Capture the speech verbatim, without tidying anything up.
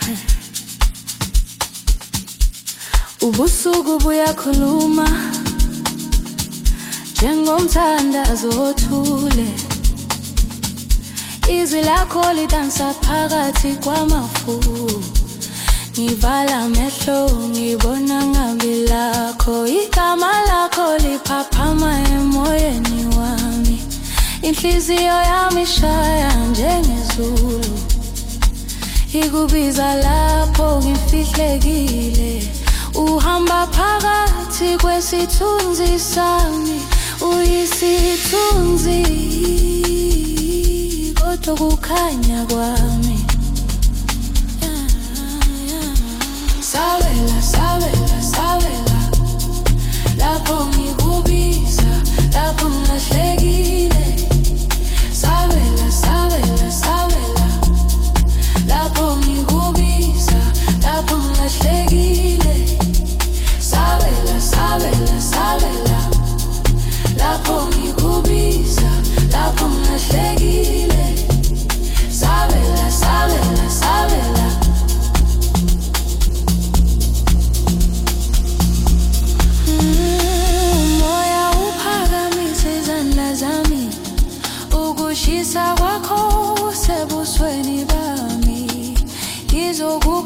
Ubusuku buyakhuluma njengomthandazo othule, izwi lakho lidansa phakathi kwamafu. Ngivala amehlo ngibona ngambi lakho, igama lakho liphaphama emoyeni wami. Inhliziyo yami ishaya njengezulu, ikubiza lapho ngifihlekile. Uhamba phakathi kwesithunzi sami, uyisithunzi kodwa kukhanya kwami. Sabela, sabela, sabela, lapho ngikubiza, lapho ngilahlekile. Sabela, sabela, sabela, lapho ngikubiza, lapho ngilahlekile. Sabela, sabela, sabela, lapho ngikubiza, lapho ngilahlekile. Sabela, sabela, sabela. Moya uphakamisa izandla zami, ukushisa kwakho sebusweni bami. Ngizoku